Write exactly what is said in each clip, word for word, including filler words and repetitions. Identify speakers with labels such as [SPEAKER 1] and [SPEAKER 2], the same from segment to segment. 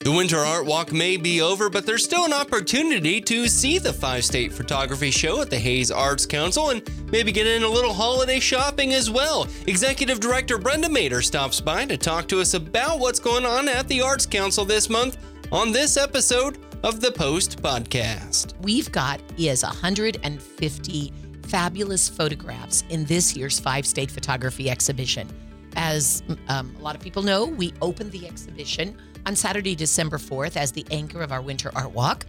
[SPEAKER 1] The Winter Art Walk may be over, but there's still an opportunity to see the five-state photography show at the Hayes Arts Council and maybe get in a little holiday shopping as well. Executive Director Brenda Mader stops by to talk to us about what's going on at the Arts Council this month on this episode of the Post Podcast.
[SPEAKER 2] We've got is one hundred fifty fabulous photographs in this year's five-state photography exhibition. As um, a lot of people know, we opened the exhibition on Saturday, December fourth as the anchor of our Winter Art Walk.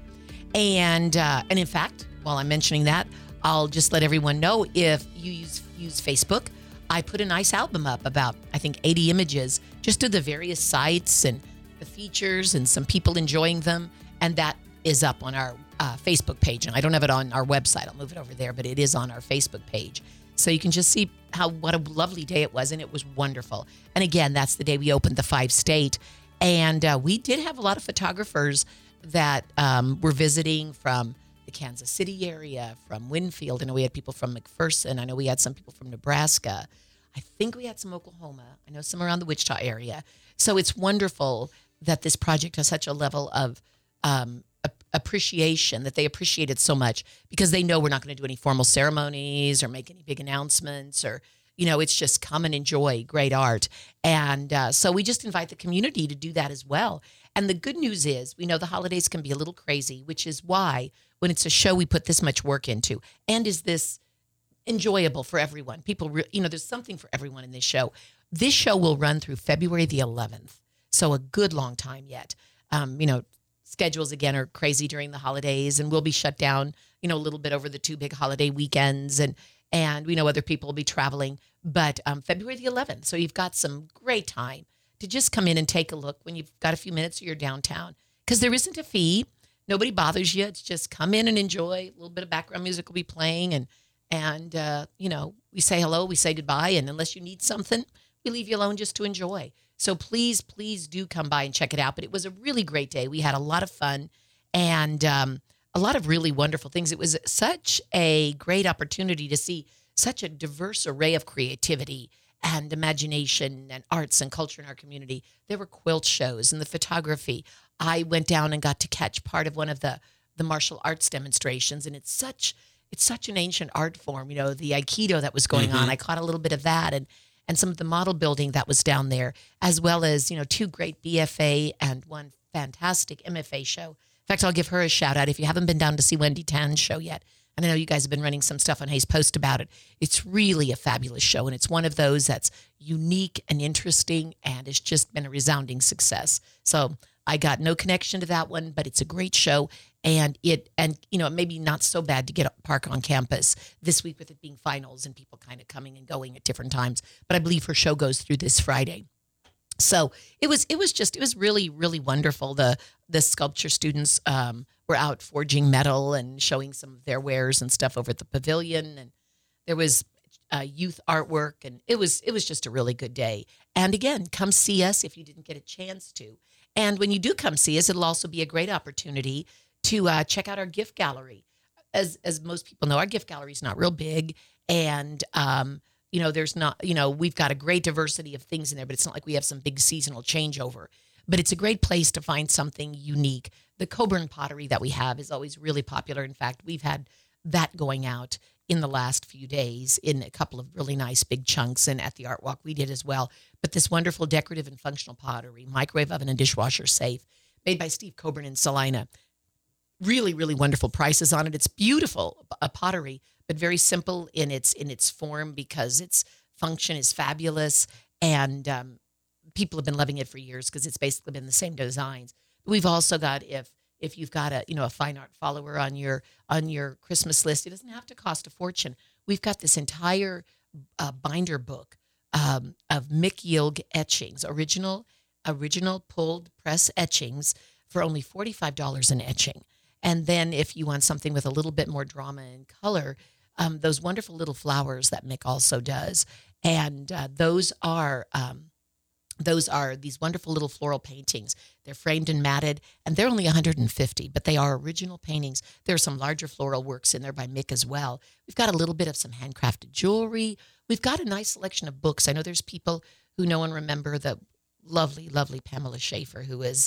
[SPEAKER 2] And uh, and in fact, while I'm mentioning that, I'll just let everyone know if you use, use Facebook, I put a nice album up about, I think, eighty images, just of the various sites and the features and some people enjoying them. And that is up on our uh, Facebook page. And I don't have it on our website. I'll move it over there, but it is on our Facebook page. So you can just see how what a lovely day it was, and it was wonderful. And again, that's the day we opened the five state. And uh, we did have a lot of photographers that um, were visiting from the Kansas City area, from Winfield. I know we had people from McPherson. I know we had some people from Nebraska. I think we had some Oklahoma. I know some around the Wichita area. So it's wonderful that this project has such a level of um, appreciation, that they appreciate it so much, because they know we're not going to do any formal ceremonies or make any big announcements, or, you know, it's just come and enjoy great art. And uh, so we just invite the community to do that as well. And the good news is we know the holidays can be a little crazy, which is why when it's a show we put this much work into. And is this enjoyable for everyone? People, re- you know, there's something for everyone in this show. This show will run through February the eleventh. So a good long time yet. Um, you know, schedules, again, are crazy during the holidays, and we'll be shut down, you know, a little bit over the two big holiday weekends, and and we know other people will be traveling. But um, February the eleventh, so you've got some great time to just come in and take a look when you've got a few minutes or you're downtown, because there isn't a fee. Nobody bothers you. It's just come in and enjoy. A little bit of background music will be playing, and, and uh, you know, we say hello, we say goodbye, and unless you need something, we leave you alone just to enjoy. So please, please do come by and check it out. But it was a really great day. We had a lot of fun and um, a lot of really wonderful things. It was such a great opportunity to see such a diverse array of creativity and imagination and arts and culture in our community. There were quilt shows and the photography. I went down and got to catch part of one of the, the martial arts demonstrations. And it's such it's such an ancient art form, you know, the Aikido that was going mm-hmm. on. I caught a little bit of that. And and some of the model building that was down there, as well as, you know, two great B F A and one fantastic M F A show. In fact, I'll give her a shout out. If you haven't been down to see Wendy Tan's show yet, and I know you guys have been running some stuff on Hayes Post about it, it's really a fabulous show, and it's one of those that's unique and interesting, and it's just been a resounding success. So I got no connection to that one, but it's a great show. And it, and you know, it may be not so bad to get a park on campus this week with it being finals and people kind of coming and going at different times. But I believe her show goes through this Friday. So it was, it was just, it was really, really wonderful. The the sculpture students um, were out forging metal and showing some of their wares and stuff over at the pavilion. And there was uh, youth artwork, and it was, it was just a really good day. And again, come see us if you didn't get a chance to. And when you do come see us, it'll also be a great opportunity to uh, check out our gift gallery. As as most people know, our gift gallery is not real big, and um, you know, there's not, you know, we've got a great diversity of things in there, but it's not like we have some big seasonal changeover. But it's a great place to find something unique. The Coburn pottery that we have is always really popular. In fact, we've had that going out in the last few days in a couple of really nice big chunks, and at the Art Walk we did as well. But this wonderful decorative and functional pottery, microwave oven and dishwasher safe, made by Steve Coburn in Salina. Really, really wonderful prices on it. It's beautiful, a pottery, but very simple in its in its form, because its function is fabulous, and um, people have been loving it for years because it's basically been the same designs. But we've also got, if if you've got a you know a fine art follower on your on your Christmas list, it doesn't have to cost a fortune. We've got this entire uh, binder book um, of Mick Yilg etchings, original original pulled press etchings for only forty-five dollars an etching. And then if you want something with a little bit more drama and color, um, those wonderful little flowers that Mick also does. And uh, those are um, those are these wonderful little floral paintings. They're framed and matted, and they're only one hundred fifty, but they are original paintings. There are some larger floral works in there by Mick as well. We've got a little bit of some handcrafted jewelry. We've got a nice selection of books. I know there's people who know and remember the lovely, lovely Pamela Schaefer, who is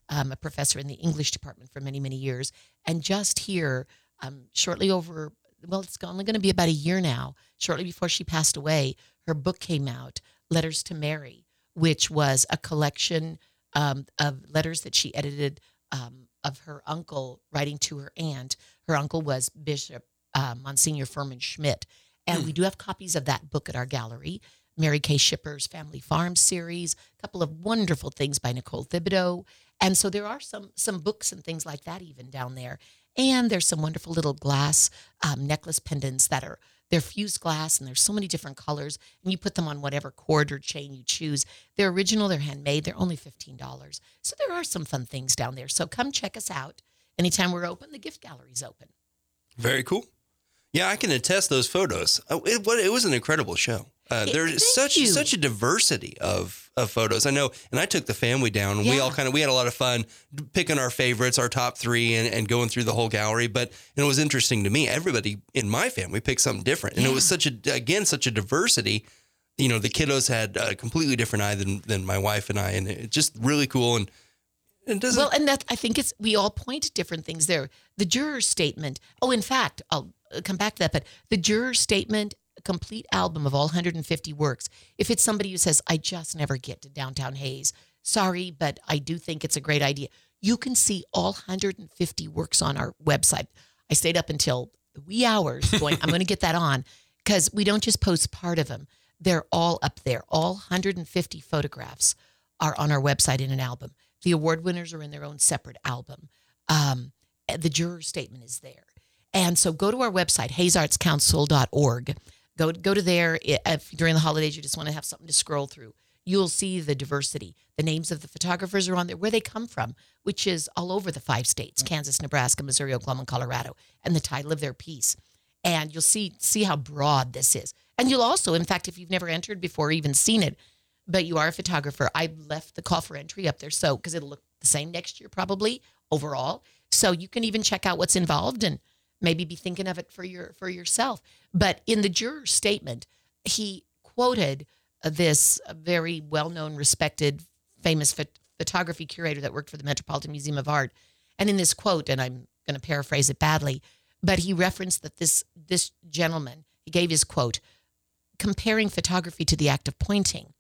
[SPEAKER 2] um, a professor in the English department for many, many years. And just here, um, shortly over, well, it's only going to be about a year now, shortly before she passed away, her book came out, Letters to Mary, which was a collection um, of letters that she edited um, of her uncle writing to her aunt. Her uncle was Bishop uh, Monsignor Furman Schmidt. And we do have copies of that book at our gallery. Mary Kay Shipper's Family Farm series, a couple of wonderful things by Nicole Thibodeau. And so there are some some books and things like that even down there. And there's some wonderful little glass um, necklace pendants that are, they're fused glass, and there's so many different colors, and you put them on whatever cord or chain you choose. They're original, they're handmade, they're only fifteen dollars. So there are some fun things down there. So come check us out. Anytime we're open, the gift gallery's open.
[SPEAKER 1] Very cool. Yeah, I can attest those photos. Oh, it, what, it was an incredible show. Uh,
[SPEAKER 2] It-
[SPEAKER 1] there's
[SPEAKER 2] thank
[SPEAKER 1] such
[SPEAKER 2] you.
[SPEAKER 1] such a diversity of, of photos. I know, and I took the family down, and we
[SPEAKER 2] Yeah.
[SPEAKER 1] all kind of we had a lot of fun picking our favorites, our top three, and, and going through the whole gallery. But and it was interesting to me. Everybody in my family picked something different, and it was
[SPEAKER 2] Yeah.
[SPEAKER 1] such a again such a diversity. You know, the kiddos had a completely different eye than than my wife and I, and it's just really cool. And it doesn't.
[SPEAKER 2] Well, and that I think it's we all point to different things there. The juror statement. Oh, in fact, I'll uh, come back to that. But the juror statement, a complete album of all one hundred fifty works. If it's somebody who says, "I just never get to downtown Hayes," sorry, but I do think it's a great idea. You can see all one hundred fifty works on our website. I stayed up until the wee hours going. I'm going to get that on because we don't just post part of them. They're all up there. All one hundred fifty photographs are on our website in an album. The award winners are in their own separate album. Um, the juror statement is there. And so go to our website, hayes arts council dot org. Go, go to there. If during the holidays you just want to have something to scroll through, you'll see the diversity. The names of the photographers are on there, where they come from, which is all over the five states, Kansas, Nebraska, Missouri, Oklahoma, and Colorado, and the title of their piece. And you'll see see how broad this is. And you'll also, in fact, if you've never entered before or even seen it, but you are a photographer, I left the call for entry up there, so because it'll look the same next year probably overall. So you can even check out what's involved and maybe be thinking of it for your for yourself. But in the juror statement, he quoted this very well-known, respected, famous phot- photography curator that worked for the Metropolitan Museum of Art. And in this quote, and I'm going to paraphrase it badly, but he referenced that this this gentleman, he gave his quote, comparing photography to the act of pointing.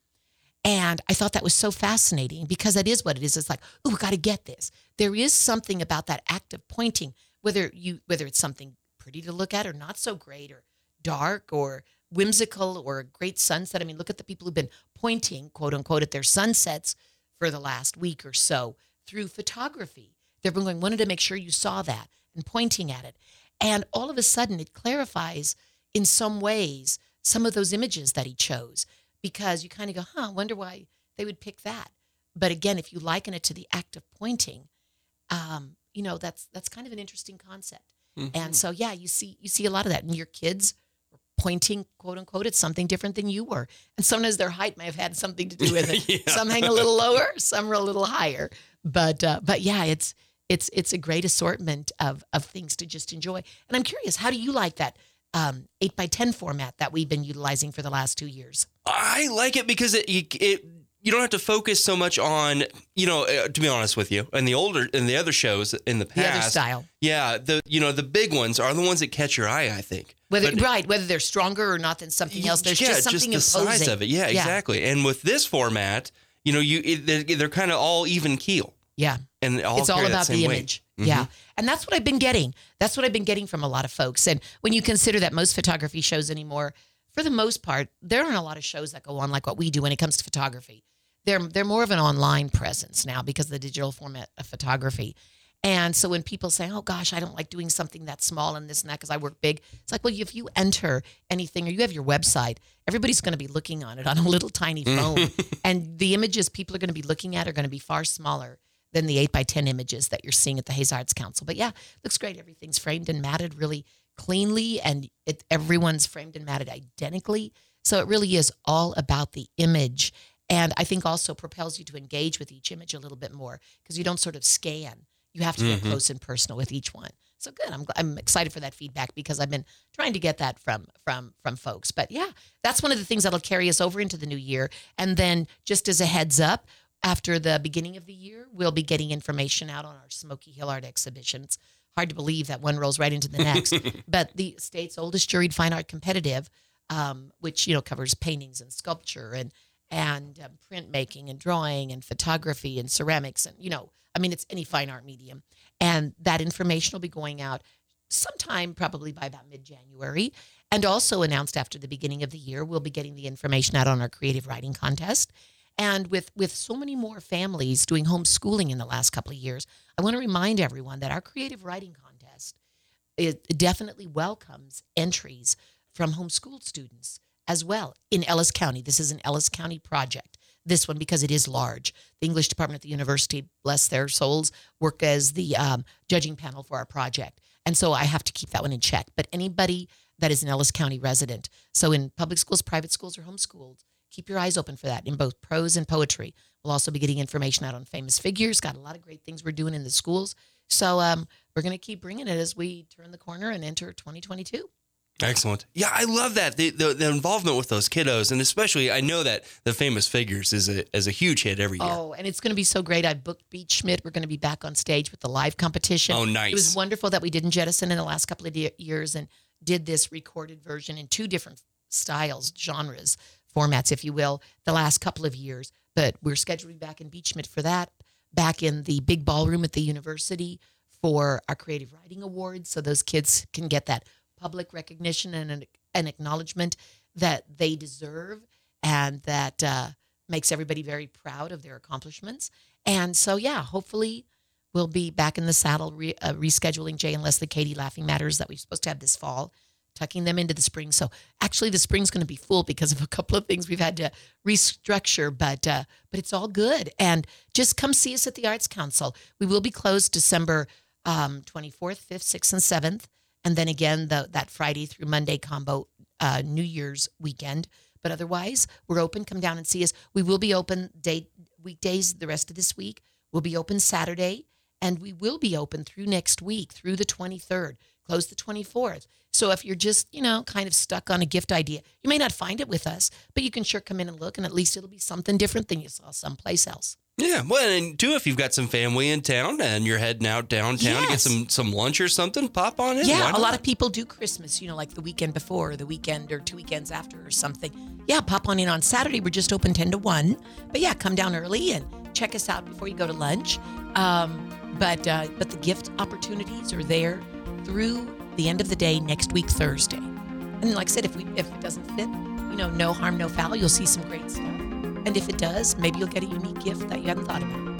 [SPEAKER 2] And I thought that was so fascinating because that is what it is. It's like, oh, we got to get this. There is something about that act of pointing, whether you whether it's something pretty to look at or not so great or dark or whimsical or a great sunset. I mean, look at the people who've been pointing, quote unquote, at their sunsets for the last week or so through photography. They've been going, wanted to make sure you saw that and pointing at it. And all of a sudden it clarifies in some ways some of those images that he chose. Because you kind of go, huh, I wonder why they would pick that. But again, if you liken it to the act of pointing, um, you know, that's that's kind of an interesting concept. Mm-hmm. And so, yeah, you see you see a lot of that. And your kids were pointing, quote unquote, at something different than you were. And sometimes their height may have had something to do with it. Yeah. Some hang a little lower, some are a little higher. But uh, but yeah, it's it's it's a great assortment of of things to just enjoy. And I'm curious, how do you like that um, eight by ten format that we've been utilizing for the last two years?
[SPEAKER 1] I like it because it, it, it you don't have to focus so much on, you know, uh, to be honest with you, and the older and the other shows in the past,
[SPEAKER 2] the other style,
[SPEAKER 1] yeah, the you know the big ones are the ones that catch your eye, I think.
[SPEAKER 2] Whether
[SPEAKER 1] but,
[SPEAKER 2] right, whether they're stronger or not than something else, there's
[SPEAKER 1] yeah,
[SPEAKER 2] just something
[SPEAKER 1] just the
[SPEAKER 2] imposing.
[SPEAKER 1] size of it, yeah,
[SPEAKER 2] yeah.
[SPEAKER 1] exactly. And with this format, you know, you it, they're, they're kind of all even keel.
[SPEAKER 2] Yeah,
[SPEAKER 1] and all
[SPEAKER 2] it's all about the
[SPEAKER 1] weight.
[SPEAKER 2] image. Mm-hmm. Yeah, and that's what I've been getting. That's what I've been getting from a lot of folks. And when you consider that most photography shows anymore, for the most part, there aren't a lot of shows that go on like what we do when it comes to photography. They're they're more of an online presence now because of the digital format of photography. And so when people say, oh, gosh, I don't like doing something that small and this and that because I work big, it's like, well, if you enter anything or you have your website, everybody's going to be looking on it on a little tiny phone. And the images people are going to be looking at are going to be far smaller than the eight by ten images that you're seeing at the Hayes Arts Council. But yeah, looks great. Everything's framed and matted really cleanly, and it, everyone's framed and matted identically. So it really is all about the image. And I think also propels you to engage with each image a little bit more because you don't sort of scan. You have to get mm-hmm. close and personal with each one. So good. I'm I'm excited for that feedback because I've been trying to get that from from from folks. But yeah, that's one of the things that'll carry us over into the new year. And then just as a heads up, after the beginning of the year, we'll be getting information out on our Smoky Hill Art exhibition. It's hard to believe that one rolls right into the next. But the state's oldest juried fine art competitive, um, which, you know, covers paintings and sculpture and and um, printmaking and drawing and photography and ceramics and, you know, I mean, it's any fine art medium. And that information will be going out sometime probably by about mid-January. And also announced after the beginning of the year, we'll be getting the information out on our creative writing contest. And with, with so many more families doing homeschooling in the last couple of years, I want to remind everyone that our creative writing contest, it definitely welcomes entries from homeschooled students as well in Ellis County. This is an Ellis County project. This one, because it is large. The English department at the university, bless their souls, work as the um, judging panel for our project. And so I have to keep that one in check. But anybody that is an Ellis County resident, so in public schools, private schools, or homeschooled, keep your eyes open for that in both prose and poetry. We'll also be getting information out on famous figures. Got a lot of great things we're doing in the schools. So um, we're going to keep bringing it as we turn the corner and enter twenty twenty-two.
[SPEAKER 1] Excellent. Yeah, I love that. The, the the involvement with those kiddos, and especially I know that the famous figures is a is a huge hit every year.
[SPEAKER 2] Oh, and it's going to be so great. I booked Beach Schmidt. We're going to be back on stage with the live competition.
[SPEAKER 1] Oh, nice.
[SPEAKER 2] It was wonderful that we didn't jettison in the last couple of de- years and did this recorded version in two different styles, genres, formats, if you will, the last couple of years. But we're scheduled to be back in Beach Schmidt for that, back in the big ballroom at the university for our Creative Writing Awards, so those kids can get that public recognition and an, an acknowledgement that they deserve and that uh, makes everybody very proud of their accomplishments. And so, yeah, hopefully we'll be back in the saddle re- uh, rescheduling Jay and Leslie Katie Laughing Matters that we're supposed to have this fall, tucking them into the spring. So actually the spring's going to be full because of a couple of things we've had to restructure, but uh, but it's all good. And just come see us at the Arts Council. We will be closed December um, twenty-fourth, fifth, sixth, and seventh. And then again, the, that Friday through Monday combo, uh, New Year's weekend. But otherwise, we're open. Come down and see us. We will be open day weekdays the rest of this week. We'll be open Saturday. And we will be open through next week, through the twenty-third, close the twenty-fourth. So if you're just, you know, kind of stuck on a gift idea, you may not find it with us, but you can sure come in and look, and at least it'll be something different than you saw someplace else.
[SPEAKER 1] Yeah, well, and too, if you've got some family in town and you're heading out downtown yes. to get some, some lunch or something, pop on in.
[SPEAKER 2] Yeah, a lot of people do Christmas, you know, like the weekend before, or the weekend or two weekends after or something. Yeah, pop on in on Saturday. We're just open ten to one. But yeah, come down early and check us out before you go to lunch. Um, but uh, but the gift opportunities are there through the end of the day next week, Thursday. And like I said, if we if it doesn't fit, you know, no harm, no foul. You'll see some great stuff. And if it does, maybe you'll get a unique gift that you hadn't thought about.